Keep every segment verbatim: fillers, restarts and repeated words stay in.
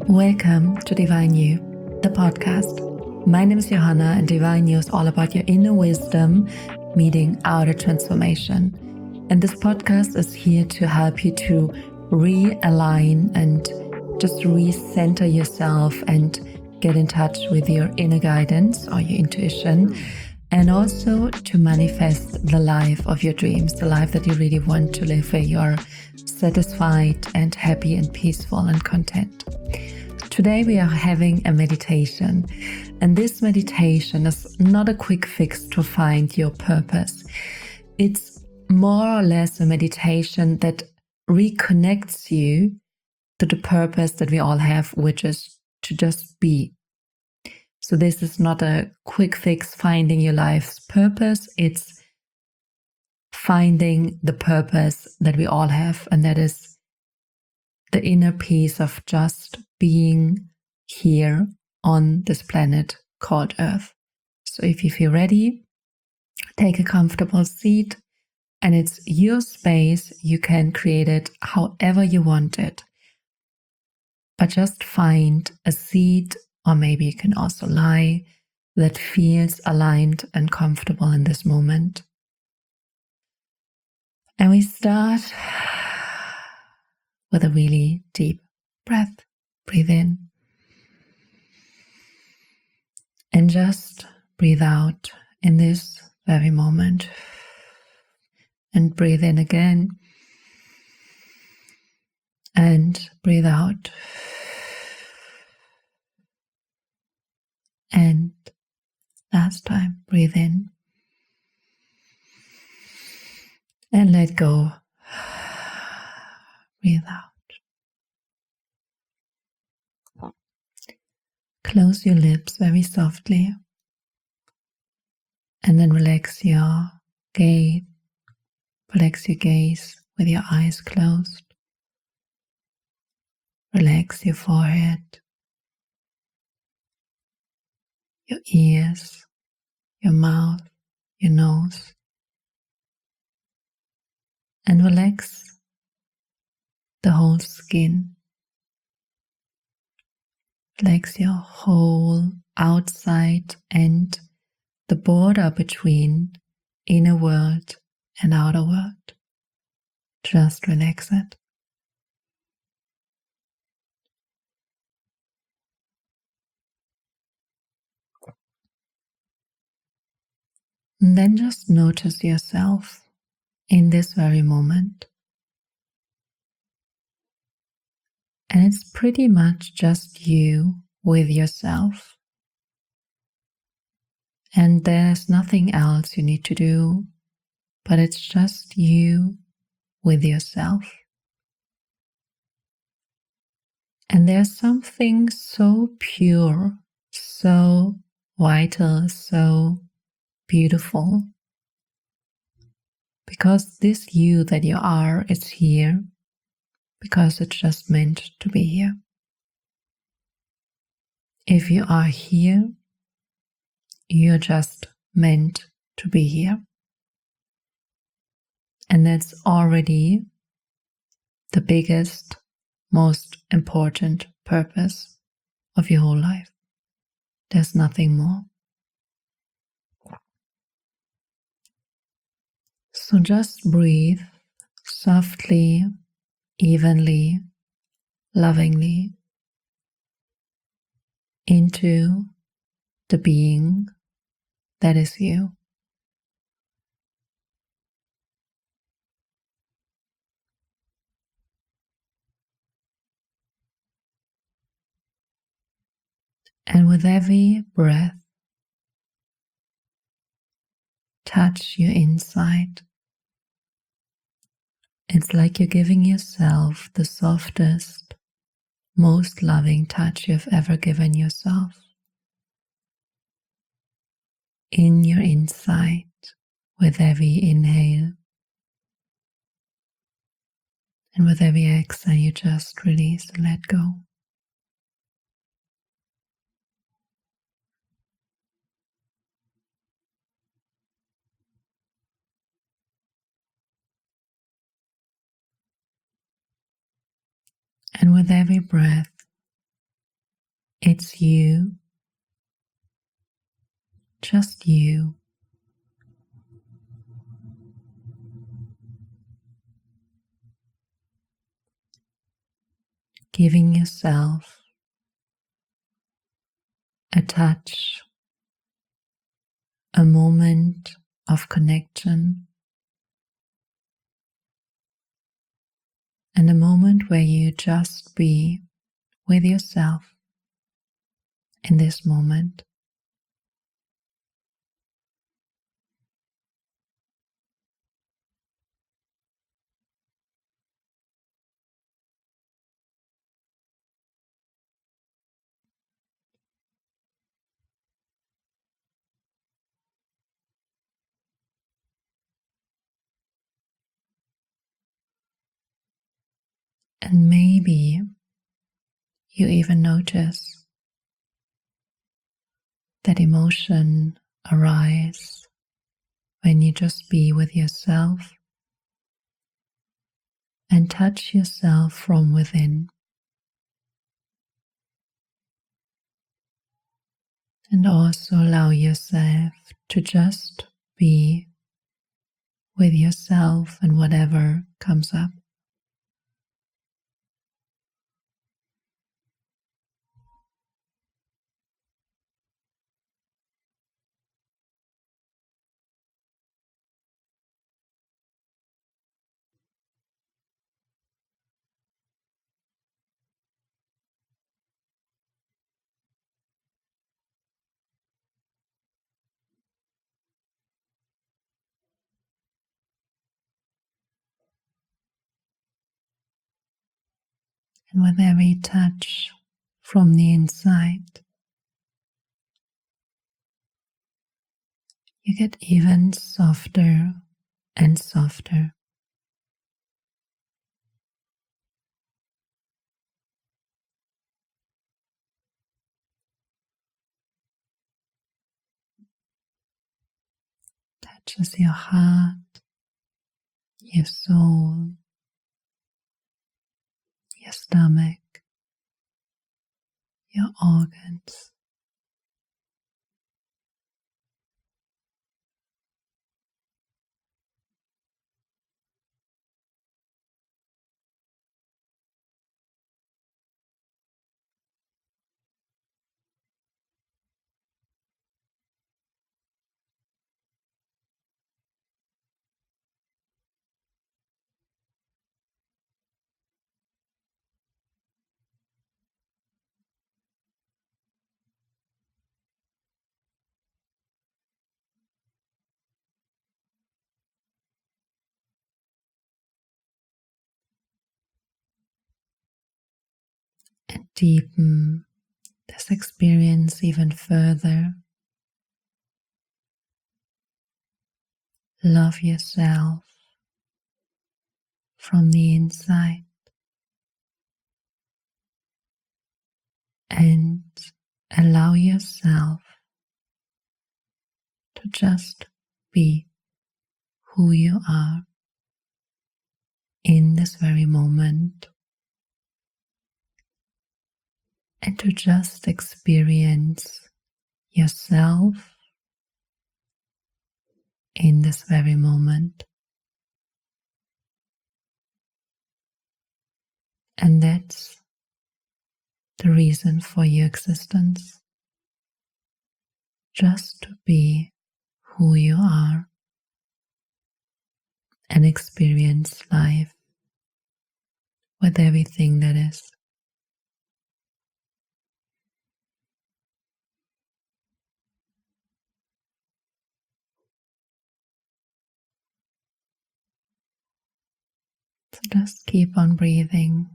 Welcome to Divine You, the podcast. My name is Johanna, and Divine You is all about your inner wisdom meeting outer transformation. And this podcast is here to help you to realign and just recenter yourself and get in touch with your inner guidance or your intuition, and also to manifest the life of your dreams, the life that you really want to live, where you're satisfied and happy and peaceful and content. Today we are having a meditation, and this meditation is not a quick fix to find your purpose. It's more or less a meditation that reconnects you to the purpose that we all have, which is to just be. So this is not a quick fix finding your life's purpose. It's finding the purpose that we all have, and that is the inner peace of just being here on this planet called Earth. So if you feel ready, take a comfortable seat, and it's your space. You can create it however you want it. But just find a seat, or maybe you can also lie, that feels aligned and comfortable in this moment. And we start with a really deep breath. Breathe in. And just breathe out in this very moment. And breathe in again. And breathe out. And last time, breathe in. And let go. Breathe out. Close your lips very softly, and then relax your gaze. Relax your gaze with your eyes closed. Relax your forehead, your ears, your mouth, your nose, and relax the whole skin. Relax your whole outside and the border between inner world and outer world. Just relax it. And then just notice yourself in this very moment. And it's pretty much just you with yourself. And there's nothing else you need to do, but it's just you with yourself. And there's something so pure, so vital, so beautiful. Because this you that you are is here. Because it's just meant to be here. If you are here, you're just meant to be here. And that's already the biggest, most important purpose of your whole life. There's nothing more. So just breathe softly, evenly, lovingly into the being that is you. And with every breath, touch your inside. It's like you're giving yourself the softest, most loving touch you've ever given yourself. In your inside, with every inhale, and with every exhale, you just release and let go. And with every breath, It's you, just you, giving yourself a touch, a moment of connection, and a moment where you just be with yourself in this moment. And maybe you even notice that emotion arise when you just be with yourself and touch yourself from within. And also allow yourself to just be with yourself and whatever comes up. And with every touch from the inside, you get even softer and softer. Touches your heart, your soul, your stomach, your organs. And deepen this experience even further. Love yourself from the inside and allow yourself to just be who you are in this very moment, and to just experience yourself in this very moment. And that's the reason for your existence. Just to be who you are and experience life with everything that is. So just keep on breathing.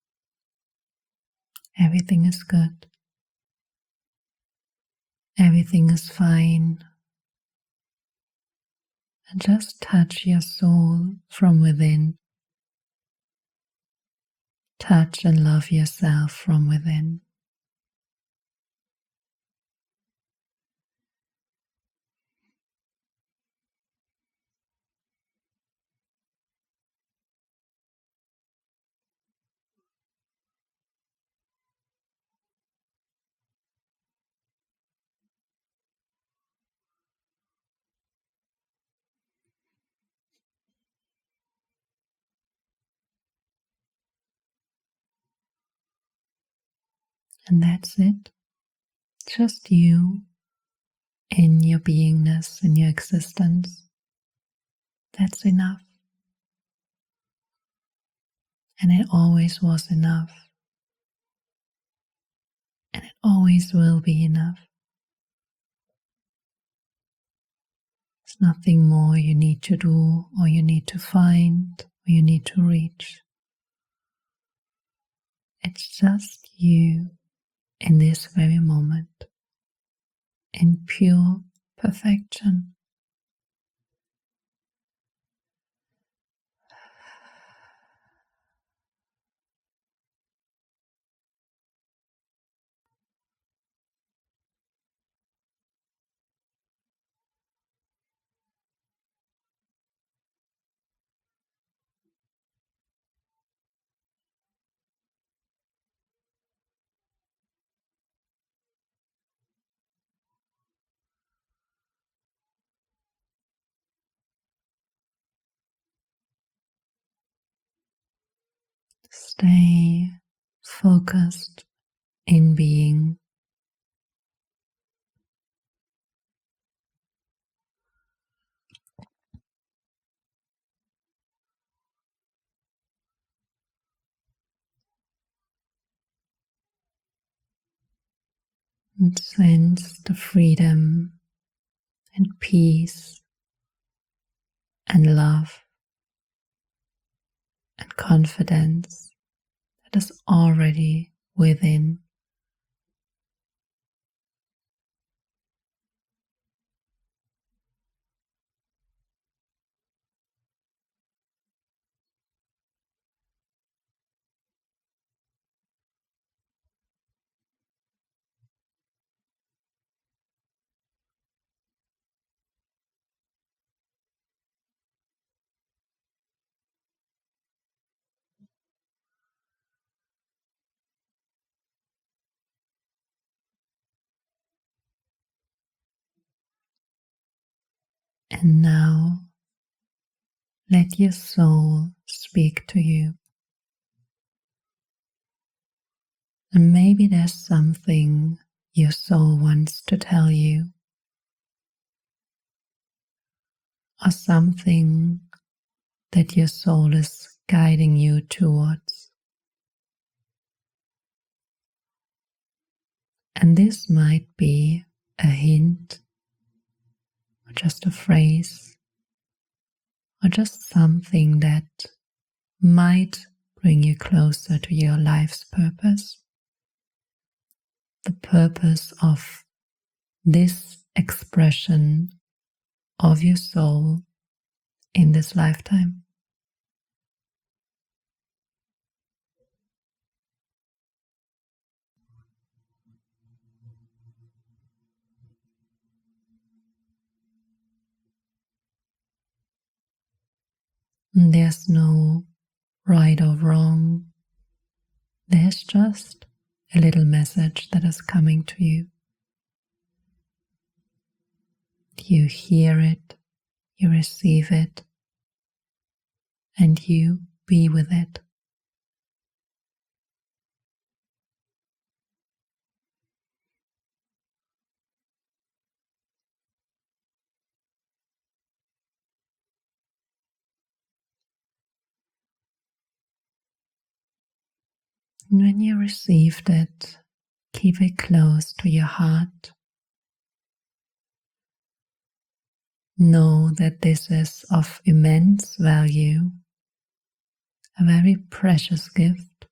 Everything is good. Everything is fine. And just touch your soul from within. Touch and love yourself from within. And that's it. Just you in your beingness, in your existence. That's enough. And it always was enough. And it always will be enough. There's nothing more you need to do, or you need to find, or you need to reach. It's just you in this very moment, in pure perfection. Stay focused in being. And sense the freedom and peace and love and confidence that is already within. And now let your soul speak to you. And maybe there's something your soul wants to tell you, or something that your soul is guiding you towards. And this might be a hint, or just a phrase, or just something that might bring you closer to your life's purpose. The purpose of this expression of your soul in this lifetime. There's no right or wrong. There's just a little message that is coming to you. You hear it, you receive it, and you be with it. And when you received it, keep it close to your heart. Know that this is of immense value, a very precious gift.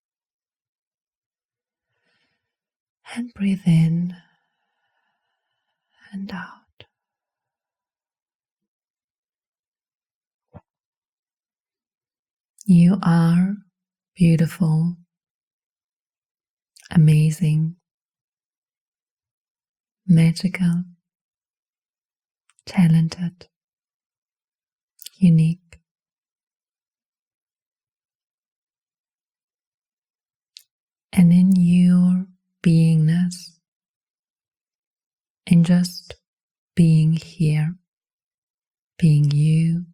And breathe in and out. You are beautiful, amazing, magical, talented, unique. And in your beingness, in just being here, being you,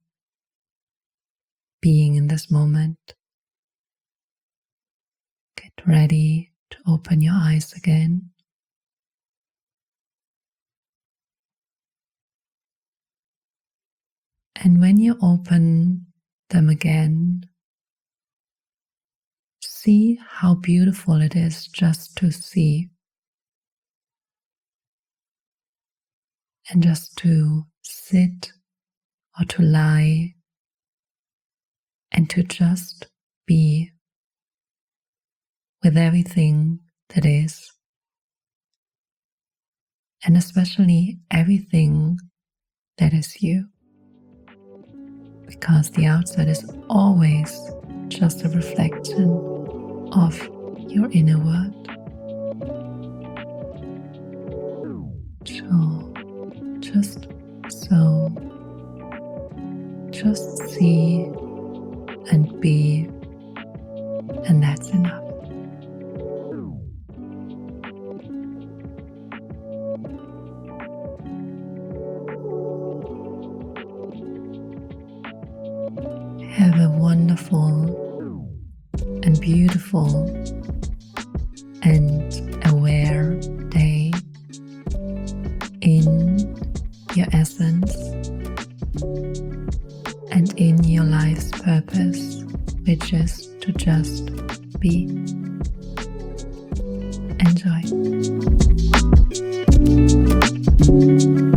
being in this moment, get ready to open your eyes again. And when you open them again, see how beautiful it is just to see and just to sit or to lie and to just be with everything that is, and especially everything that is you, because the outside is always just a reflection of your inner world. So, just so, just see and be, and that's enough. Have a wonderful and beautiful and aware day in your essence and in your life's purpose, which is to just be. Enjoy.